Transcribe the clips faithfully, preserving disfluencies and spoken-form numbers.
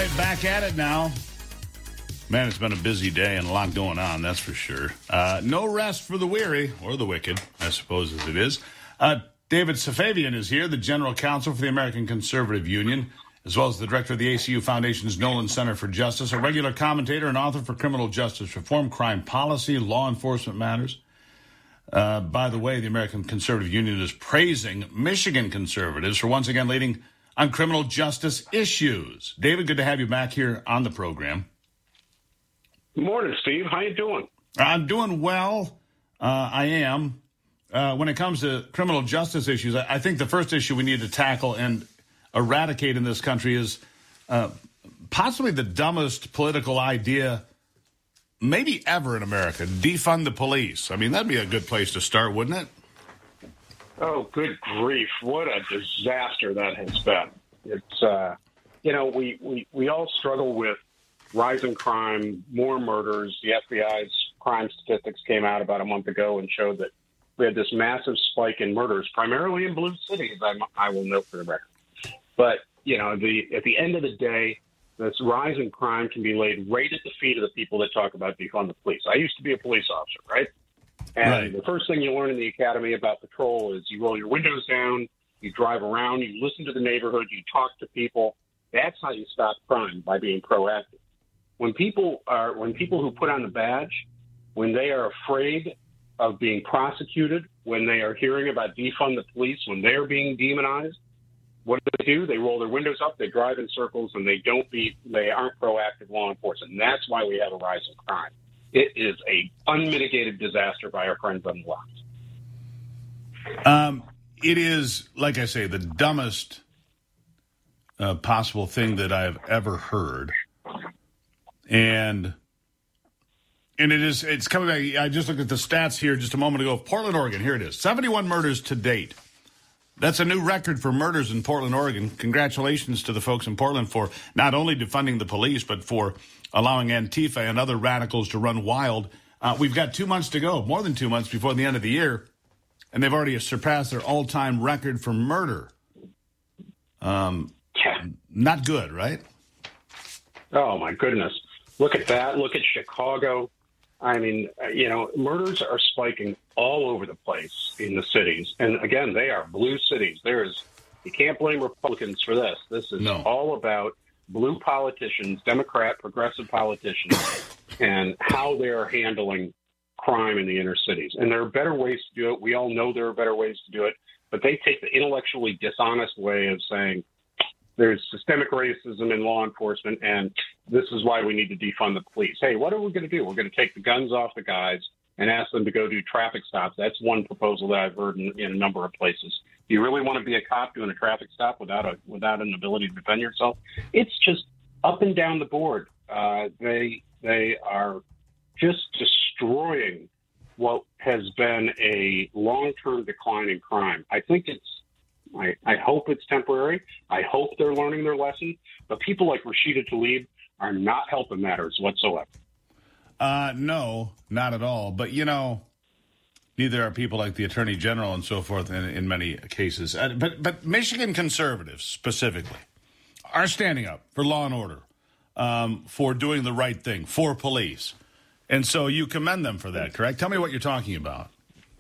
right, back at it now. Man, it's been a busy day and a lot going on, that's for sure. Uh, no rest for the weary, or the wicked, I suppose as it is. Uh, David Safavian is here, the General Counsel for the American Conservative Union, as well as the Director of the A C U Foundation's Nolan Center for Justice, a regular commentator and author for criminal justice reform, crime policy, law enforcement matters. Uh, by the way, the American Conservative Union is praising Michigan conservatives for once again leading on criminal justice issues. David, good to have you back here on the program. Good morning, Steve. How you doing? I'm doing well. Uh, I am. Uh, when it comes to criminal justice issues, I, I think the first issue we need to tackle and eradicate in this country is uh, possibly the dumbest political idea maybe ever in America, defund the police. I mean, that'd be a good place to start, wouldn't it? Oh, good grief. What a disaster that has been. It's, uh, you know, we, we, we all struggle with rising crime, more murders. The F B I's crime statistics came out about a month ago and showed that we had this massive spike in murders, primarily in blue cities, I, I will note for the record. But, you know, the at the end of the day, this rise in crime can be laid right at the feet of the people that talk about defund the police. I used to be a police officer, right? And right. The first thing you learn in the academy about patrol is you roll your windows down, you drive around, you listen to the neighborhood, you talk to people. That's how you stop crime, by being proactive. When people are, when people who put on the badge, when they are afraid of being prosecuted, when they are hearing about defund the police, when they are being demonized, what do they do? They roll their windows up, they drive in circles, and they don't be, they aren't proactive law enforcement. And that's why we have a rise in crime. It is a unmitigated disaster by our friends on the left. Um, it is, like I say, the dumbest uh, possible thing that I've ever heard. And and it is it's coming back. I just looked at the stats here just a moment ago. Portland, Oregon, here it is. seventy-one murders to date. That's a new record for murders in Portland, Oregon. Congratulations to the folks in Portland for not only defunding the police, but for allowing Antifa and other radicals to run wild. Uh, we've got two months to go, more than two months before the end of the year, and they've already surpassed their all-time record for murder. Um, not good, right? Oh, my goodness. Look at that. Look at Chicago. I mean, you know, murders are spiking all over the place in the cities. And again, they are blue cities. There is, you can't blame Republicans for this. This is no. all about blue politicians, Democrat, progressive politicians, and how they are handling crime in the inner cities. And there are better ways to do it. We all know there are better ways to do it. But they take the intellectually dishonest way of saying, there's systemic racism in law enforcement, and this is why we need to defund the police. Hey, what are we going to do? We're going to take the guns off the guys and ask them to go do traffic stops. That's one proposal that I've heard in, in a number of places. Do you really want to be a cop doing a traffic stop without a without an ability to defend yourself? It's just up and down the board. Uh, they they are just destroying what has been a long-term decline in crime. I think it's I, I hope it's temporary. I hope they're learning their lesson. But people like Rashida Tlaib are not helping matters whatsoever. Uh, no, not at all. But, you know, neither are people like the Attorney General and so forth in, in many cases. Uh, but, but Michigan conservatives specifically are standing up for law and order, um, for doing the right thing, for police. And so you commend them for that, correct? Tell me what you're talking about.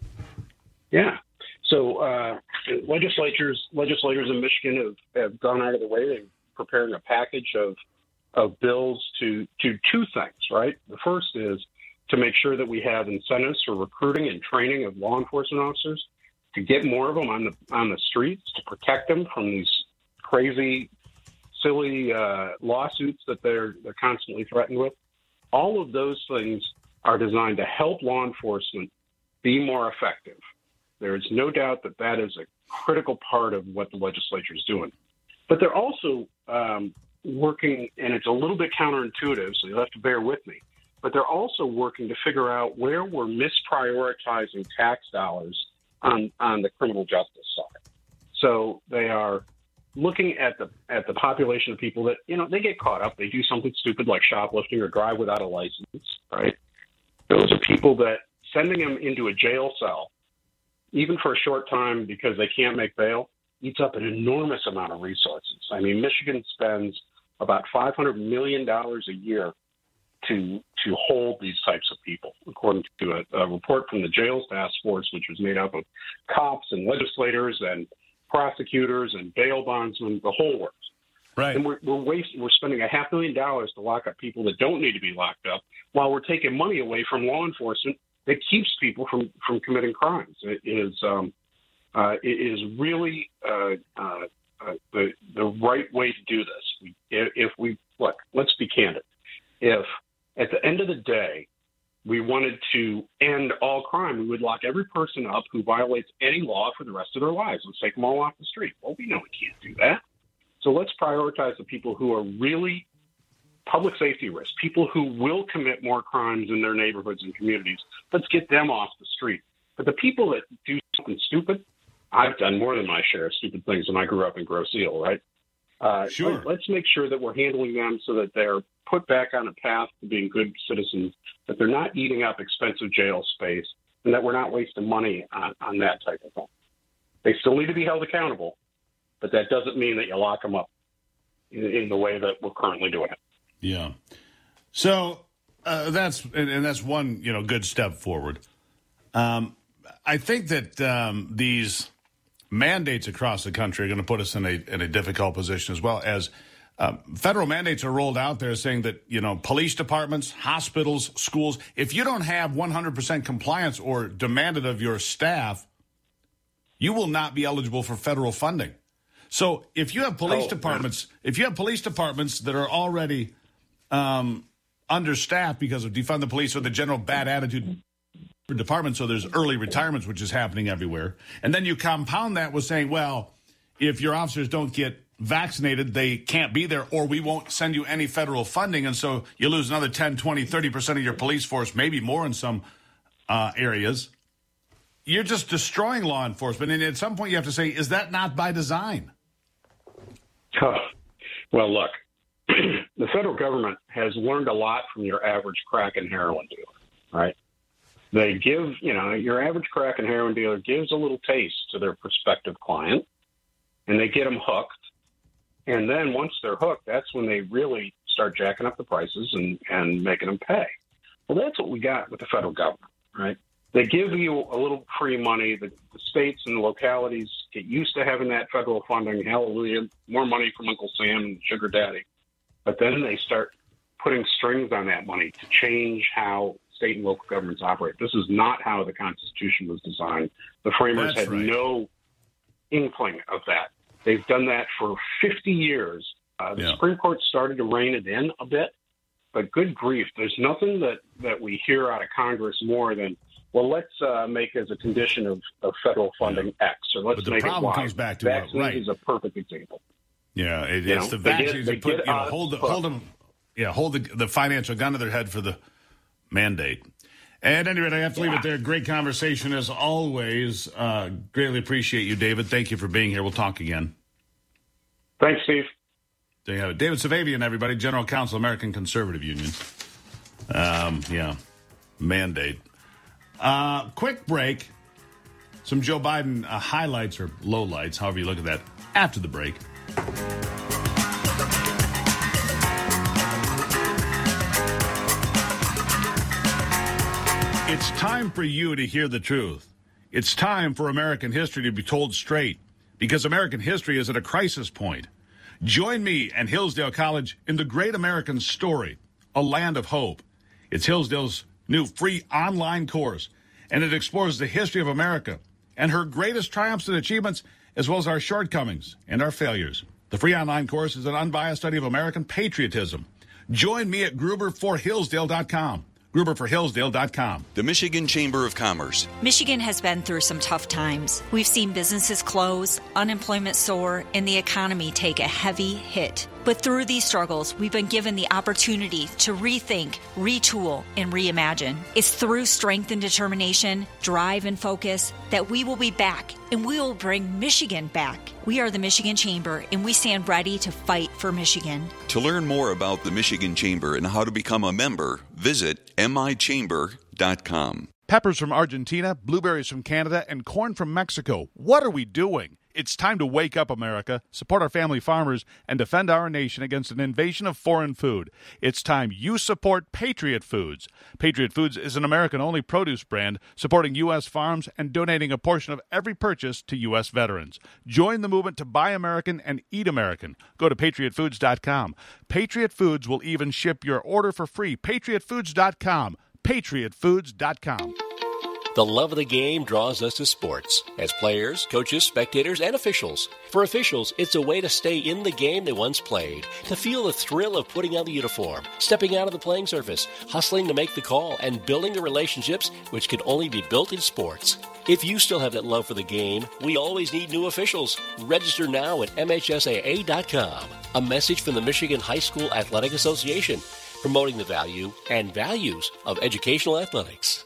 Yeah. So uh, legislatures legislators in Michigan have, have gone out of the way. They're preparing a package of of bills to to two things, right? The first is to make sure that we have incentives for recruiting and training of law enforcement officers, to get more of them on the on the streets, to protect them from these crazy, silly uh, lawsuits that they're they're constantly threatened with. All of those things are designed to help law enforcement be more effective. There is no doubt that that is a critical part of what the legislature is doing. But they're also um, working, and it's a little bit counterintuitive, so you'll have to bear with me, but they're also working to figure out where we're misprioritizing tax dollars on, on the criminal justice side. So they are looking at the at the population of people that, you know, they get caught up. They do something stupid like shoplifting or drive without a license, right? Those are people that sending them into a jail cell, even for a short time because they can't make bail, eats up an enormous amount of resources. I mean, Michigan spends about five hundred million dollars a year to to hold these types of people, according to a, a report from the Jails Task Force, which was made up of cops and legislators and prosecutors and bail bondsmen, the whole works. Right. And we're, we're wasting, we're spending a half million dollars to lock up people that don't need to be locked up, while we're taking money away from law enforcement that keeps people from, from committing crimes. It is um, uh, it is really uh, uh, uh, the the right way to do this. We, if, if we look, let's be candid. If at the end of the day we wanted to end all crime, we would lock every person up who violates any law for the rest of their lives. Let's take them all off the street. Well, we know we can't do that. So let's prioritize the people who are really public safety risks, people who will commit more crimes in their neighborhoods and communities. Let's get them off the street. But the people that do something stupid, I've done more than my share of stupid things when I grew up in Grosse Ile, right? Uh, sure. Let's make sure that we're handling them so that they're put back on a path to being good citizens, that they're not eating up expensive jail space, and that we're not wasting money on, on that type of thing. They still need to be held accountable, but that doesn't mean that you lock them up in, in the way that we're currently doing it. Yeah. So uh, that's and, and that's one you know good step forward. Um, I think that um, these mandates across the country are going to put us in a in a difficult position as well. As uh, federal mandates are rolled out there saying that, you know, police departments, hospitals, schools, if you don't have one hundred percent compliance or demanded of your staff, you will not be eligible for federal funding. So if you have police oh, departments, man. if you have police departments that are already um, understaffed because of defund the police or the general bad attitude for departments, so there's early retirements, which is happening everywhere. And then you compound that with saying, well, if your officers don't get vaccinated, they can't be there, or we won't send you any federal funding. And so you lose another ten, twenty, thirty percent of your police force, maybe more in some uh, areas. You're just destroying law enforcement. And at some point you have to say, is that not by design? Oh, well, look, the federal government has learned a lot from your average crack and heroin dealer, right? They give, you know, your average crack and heroin dealer gives a little taste to their prospective client, and they get them hooked. And then once they're hooked, that's when they really start jacking up the prices and, and making them pay. Well, that's what we got with the federal government, right? They give you a little free money. The, the states and the localities get used to having that federal funding. Hallelujah, more money from Uncle Sam and Sugar Daddy. But then they start putting strings on that money to change how state and local governments operate. This is not how the Constitution was designed. The framers That's had right. no inkling of that. They've done that for fifty years. Uh, the yeah. Supreme Court started to rein it in a bit, but good grief, there's nothing that, that we hear out of Congress more than, well, let's uh, make as a condition of, of federal funding yeah. X, or let's but the make problem it Y. comes back to Vaccines right. is a perfect example. Yeah, it, you it's know, the they vaccines get, they that put, get you know, hold, the, hold them, yeah, hold the, the financial gun to their head for the mandate. At any rate, I have to leave yeah. it there. Great conversation as always. Uh, greatly appreciate you, David. Thank you for being here. We'll talk again. Thanks, Steve. There you have it. David Safavian, everybody, General Counsel, American Conservative Union. Um, yeah, mandate. Uh, quick break. Some Joe Biden uh, highlights or lowlights, however you look at that, after the break. It's time for you to hear the truth. It's time for American history to be told straight, because American history is at a crisis point. Join me and Hillsdale College in the Great American Story, A Land of Hope. It's Hillsdale's new free online course, and it explores the history of America and her greatest triumphs and achievements, as well as our shortcomings and our failures. The free online course is an unbiased study of American patriotism. Join me at Gruber for Hillsdale dot com. Gruber for Hillsdale dot com. The Michigan Chamber of Commerce. Michigan has been through some tough times. We've seen businesses close, unemployment soar, and the economy take a heavy hit. But through these struggles, we've been given the opportunity to rethink, retool, and reimagine. It's through strength and determination, drive and focus, that we will be back, and we will bring Michigan back. We are the Michigan Chamber, and we stand ready to fight for Michigan. To learn more about the Michigan Chamber and how to become a member, visit m i chamber dot com. Peppers from Argentina, blueberries from Canada, and corn from Mexico. What are we doing? It's time to wake up, America, support our family farmers, and defend our nation against an invasion of foreign food. It's time you support Patriot Foods. Patriot Foods is an American-only produce brand supporting U S farms and donating a portion of every purchase to U S veterans. Join the movement to buy American and eat American. Go to patriot foods dot com. Patriot Foods will even ship your order for free. patriot foods dot com. patriot foods dot com. The love of the game draws us to sports, as players, coaches, spectators, and officials. For officials, it's a way to stay in the game they once played, to feel the thrill of putting on the uniform, stepping out on the playing surface, hustling to make the call, and building the relationships which can only be built in sports. If you still have that love for the game, we always need new officials. Register now at M H S A A dot com. A message from the Michigan High School Athletic Association, promoting the value and values of educational athletics.